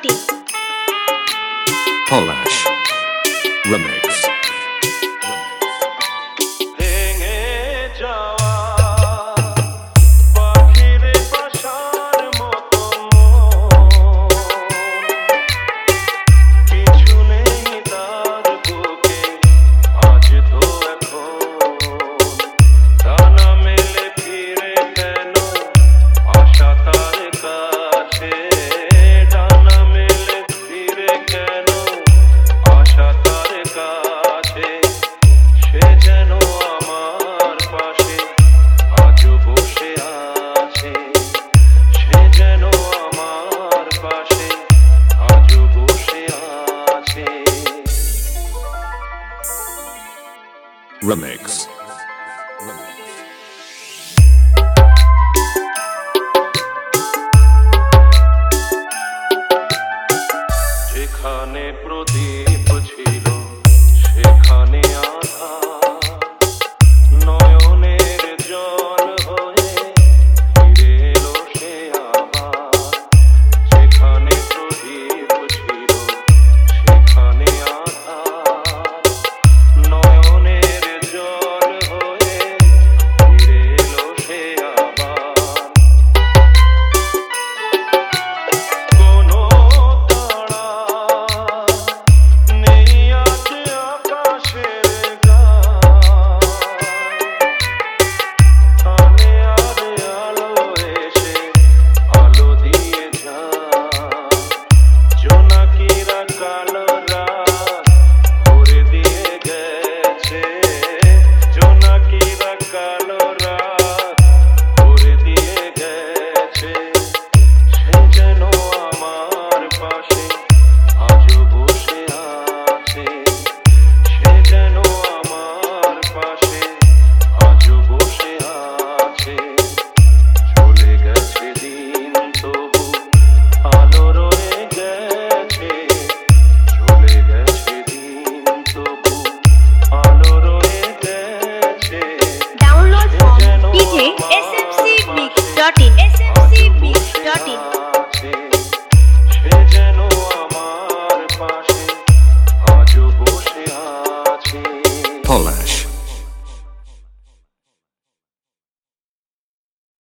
www.smsmix.in Polash Remix. Remix. যেখানে প্রদীপ ছিল সেখানে আধার, নয়নের জল হয়ে ফিরে এলো সে আবার। যেখানে প্রদীপ ছিল সেখানে আধার, নয়নের জল হয়ে ফিরে এলো সে আবার। কোনো তারা নেই আছে আকাশের গায়, আনে আরে আলো এসে আলো দিয়ে যায়। জোনাকিরা কালো রাত ভরে দিয়ে গেছে, জোনাকিরা কালো রাত ভরে দিয়ে গেছে। সে যেন আমার পাশে আজও বসে আছে, সে যেন আমার পাশে আজও বসে আছে। চলে গেছে দিন তবু আলো রয়ে গেছে, চলে গেছে দিন তবু আলো রয়ে গেছে। Download from djsmcmix.in smcmix.in সে যেন আমার পাশে আজও বসে আছে। Polash